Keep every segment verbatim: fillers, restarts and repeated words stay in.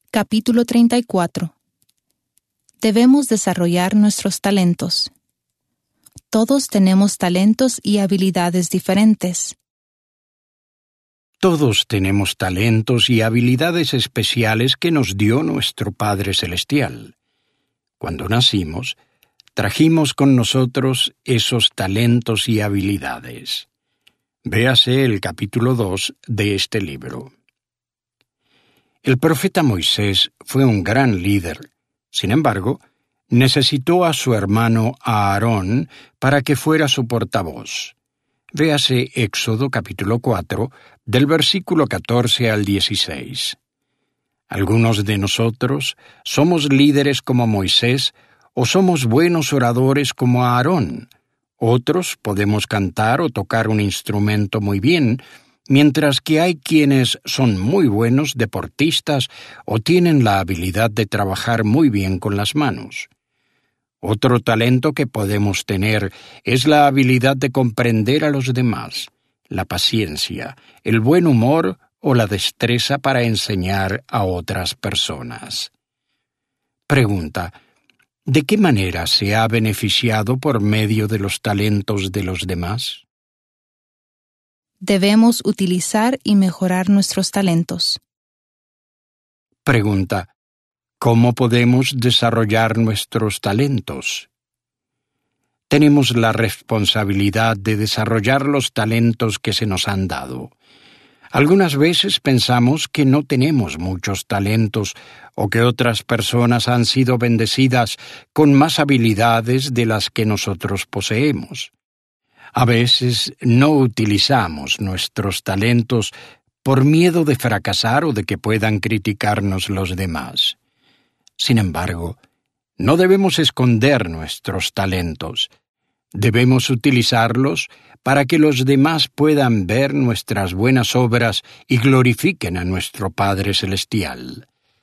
Capítulo treinta y cuatro. Debemos desarrollar nuestros talentos. Todos tenemos talentos y habilidades diferentes. Todos tenemos talentos y habilidades especiales que nos dio nuestro Padre Celestial. Cuando nacimos, trajimos con nosotros esos talentos y habilidades. Véase el capítulo dos de este libro. El profeta Moisés fue un gran líder. Sin embargo, necesitó a su hermano Aarón para que fuera su portavoz. Véase Éxodo capítulo cuatro, del versículo catorce al dieciséis. Algunos de nosotros somos líderes como Moisés o somos buenos oradores como Aarón. Otros podemos cantar o tocar un instrumento muy bien, mientras que hay quienes son muy buenos deportistas o tienen la habilidad de trabajar muy bien con las manos. Otro talento que podemos tener es la habilidad de comprender a los demás, la paciencia, el buen humor o la destreza para enseñar a otras personas. Pregunta: ¿de qué manera se ha beneficiado por medio de los talentos de los demás? Debemos utilizar y mejorar nuestros talentos. Pregunta: ¿cómo podemos desarrollar nuestros talentos? Tenemos la responsabilidad de desarrollar los talentos que se nos han dado. Algunas veces pensamos que no tenemos muchos talentos o que otras personas han sido bendecidas con más habilidades de las que nosotros poseemos. A veces no utilizamos nuestros talentos por miedo de fracasar o de que puedan criticarnos los demás. Sin embargo, no debemos esconder nuestros talentos. Debemos utilizarlos para que los demás puedan ver nuestras buenas obras y glorifiquen a nuestro Padre Celestial.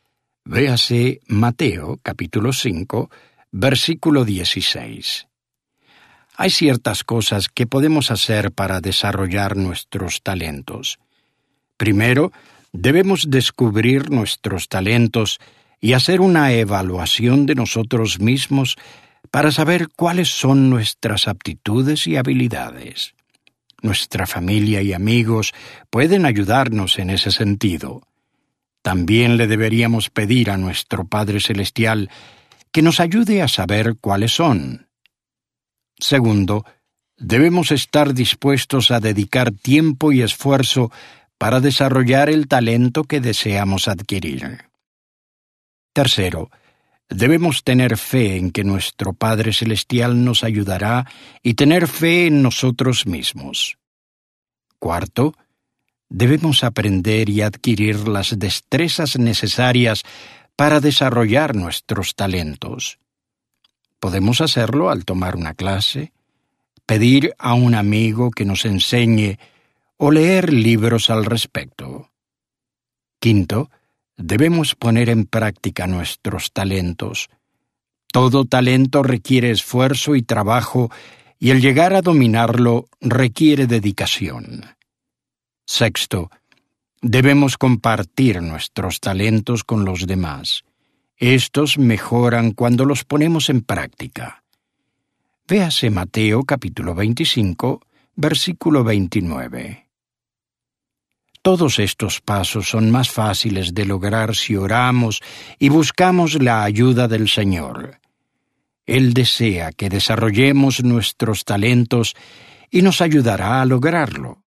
Véase Mateo, capítulo cinco, versículo dieciséis. Hay ciertas cosas que podemos hacer para desarrollar nuestros talentos. Primero, debemos descubrir nuestros talentos y hacer una evaluación de nosotros mismos para saber cuáles son nuestras aptitudes y habilidades. Nuestra familia y amigos pueden ayudarnos en ese sentido. También le deberíamos pedir a nuestro Padre Celestial que nos ayude a saber cuáles son. Segundo, debemos estar dispuestos a dedicar tiempo y esfuerzo para desarrollar el talento que deseamos adquirir. Tercero, debemos tener fe en que nuestro Padre Celestial nos ayudará y tener fe en nosotros mismos. Cuarto, debemos aprender y adquirir las destrezas necesarias para desarrollar nuestros talentos. Podemos hacerlo al tomar una clase, pedir a un amigo que nos enseñe o leer libros al respecto. Quinto, debemos poner en práctica nuestros talentos. Todo talento requiere esfuerzo y trabajo, y el llegar a dominarlo requiere dedicación. Sexto, debemos compartir nuestros talentos con los demás. Estos mejoran cuando los ponemos en práctica. Véase Mateo capítulo veinticinco, versículo veintinueve. Todos estos pasos son más fáciles de lograr si oramos y buscamos la ayuda del Señor. Él desea que desarrollemos nuestros talentos y nos ayudará a lograrlo.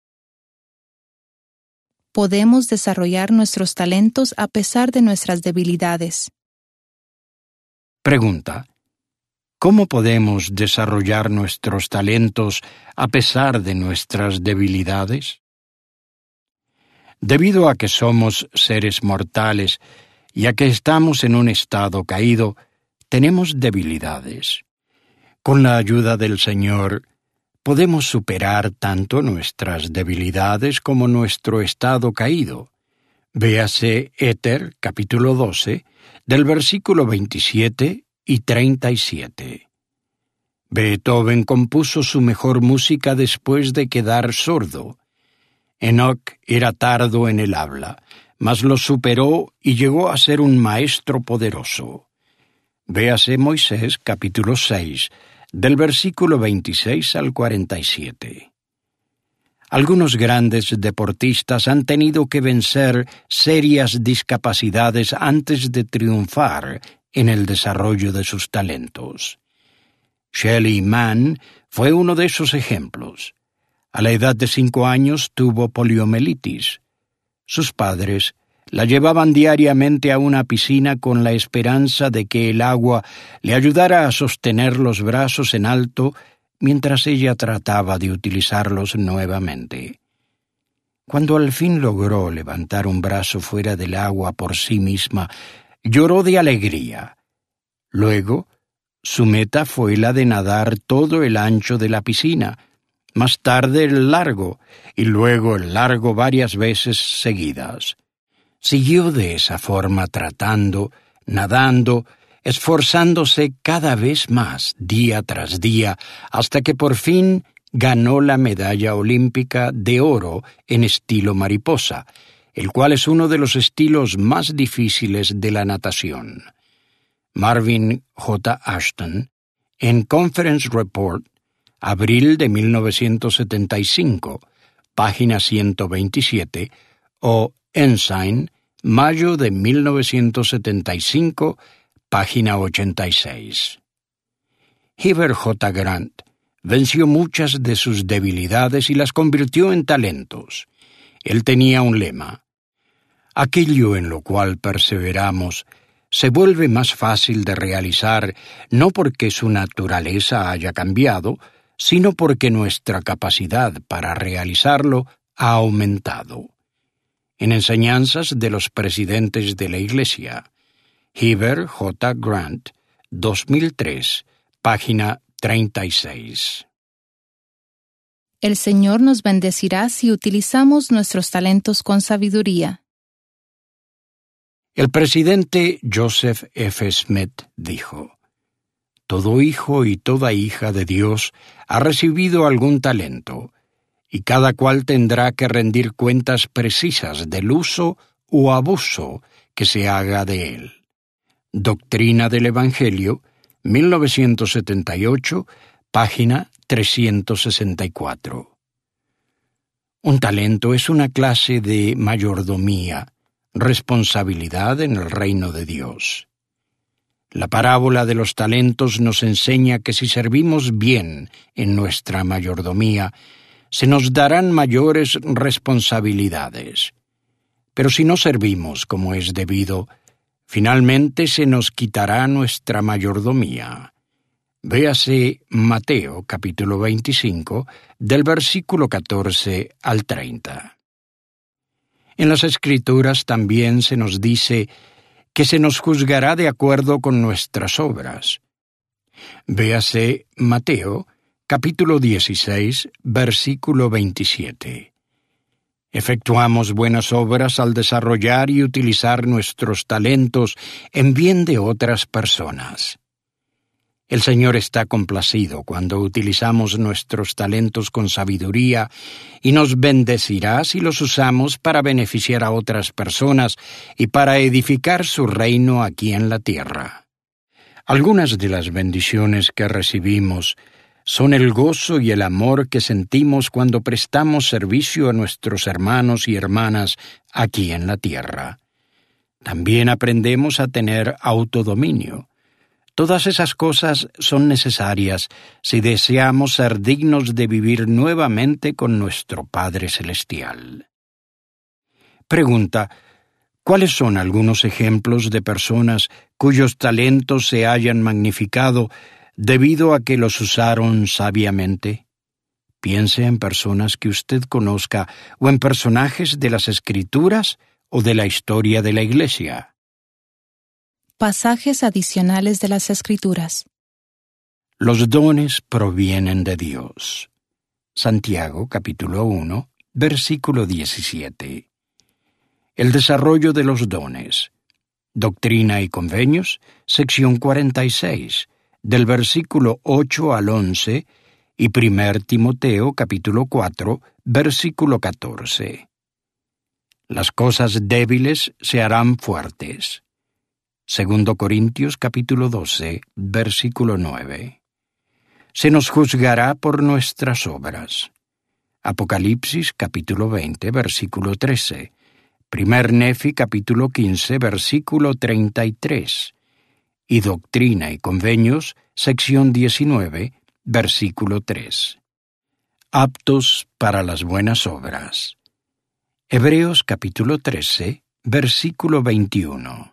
Podemos desarrollar nuestros talentos a pesar de nuestras debilidades. Pregunta: ¿cómo podemos desarrollar nuestros talentos a pesar de nuestras debilidades? Debido a que somos seres mortales y a que estamos en un estado caído, tenemos debilidades. Con la ayuda del Señor, podemos superar tanto nuestras debilidades como nuestro estado caído. Véase Éter, capítulo doce, del versículo veintisiete y treinta y siete. Beethoven compuso su mejor música después de quedar sordo. Enoc era tardo en el habla, mas los superó y llegó a ser un maestro poderoso. Véase Moisés capítulo seis, del versículo veintiséis al cuarenta y siete. Algunos grandes deportistas han tenido que vencer serias discapacidades antes de triunfar en el desarrollo de sus talentos. Shelley Mann fue uno de esos ejemplos. A la edad de cinco años tuvo poliomielitis. Sus padres la llevaban diariamente a una piscina con la esperanza de que el agua le ayudara a sostener los brazos en alto mientras ella trataba de utilizarlos nuevamente. Cuando al fin logró levantar un brazo fuera del agua por sí misma, lloró de alegría. Luego, su meta fue la de nadar todo el ancho de la piscina, más tarde el largo, y luego el largo varias veces seguidas. Siguió de esa forma tratando, nadando, esforzándose cada vez más día tras día, hasta que por fin ganó la medalla olímpica de oro en estilo mariposa, el cual es uno de los estilos más difíciles de la natación. Marvin J. Ashton, en Conference Report, abril de mil novecientos setenta y cinco, página ciento veintisiete, o Ensign, mayo de mil novecientos setenta y cinco, página ochenta y seis. Heber J. Grant venció muchas de sus debilidades y las convirtió en talentos. Él tenía un lema: aquello en lo cual perseveramos se vuelve más fácil de realizar no porque su naturaleza haya cambiado, sino porque nuestra capacidad para realizarlo ha aumentado. En Enseñanzas de los Presidentes de la Iglesia, Heber J. Grant, dos mil tres, página treinta y seis. El Señor nos bendecirá si utilizamos nuestros talentos con sabiduría. El presidente Joseph F. Smith dijo: todo hijo y toda hija de Dios ha recibido algún talento, y cada cual tendrá que rendir cuentas precisas del uso o abuso que se haga de él. Doctrina del Evangelio, mil novecientos setenta y ocho, página trescientos sesenta y cuatro. Un talento es una clase de mayordomía, responsabilidad en el reino de Dios. La parábola de los talentos nos enseña que si servimos bien en nuestra mayordomía, se nos darán mayores responsabilidades. Pero si no servimos como es debido, finalmente se nos quitará nuestra mayordomía. Véase Mateo capítulo veinticinco, del versículo catorce al treinta. En las Escrituras también se nos dice que se nos juzgará de acuerdo con nuestras obras. Véase Mateo capítulo dieciséis, versículo veintisiete. Efectuamos buenas obras al desarrollar y utilizar nuestros talentos en bien de otras personas. El Señor está complacido cuando utilizamos nuestros talentos con sabiduría y nos bendecirá si los usamos para beneficiar a otras personas y para edificar su reino aquí en la tierra. Algunas de las bendiciones que recibimos son el gozo y el amor que sentimos cuando prestamos servicio a nuestros hermanos y hermanas aquí en la tierra. También aprendemos a tener autodominio. Todas esas cosas son necesarias si deseamos ser dignos de vivir nuevamente con nuestro Padre Celestial. Pregunta: ¿cuáles son algunos ejemplos de personas cuyos talentos se hayan magnificado debido a que los usaron sabiamente? Piense en personas que usted conozca o en personajes de las Escrituras o de la historia de la Iglesia. Pasajes adicionales de las Escrituras. Los dones provienen de Dios. Santiago, capítulo uno, versículo diecisiete. El desarrollo de los dones. Doctrina y Convenios, sección cuarenta y seis, del versículo ocho al once, y primer Timoteo, capítulo cuatro, versículo catorce. Las cosas débiles se harán fuertes. Segundo Corintios capítulo doce, versículo nueve. Se nos juzgará por nuestras obras. Apocalipsis capítulo veinte, versículo trece. Primer Nefi capítulo quince, versículo treinta y tres. Y Doctrina y Convenios, sección diecinueve, versículo tres. Aptos para las buenas obras. Hebreos capítulo trece, versículo veintiuno.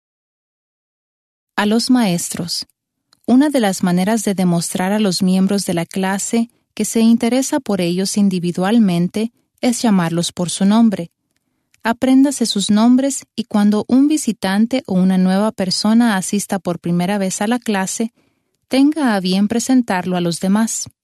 A los maestros. Una de las maneras de demostrar a los miembros de la clase que se interesa por ellos individualmente es llamarlos por su nombre. Apréndase sus nombres y cuando un visitante o una nueva persona asista por primera vez a la clase, tenga a bien presentarlo a los demás.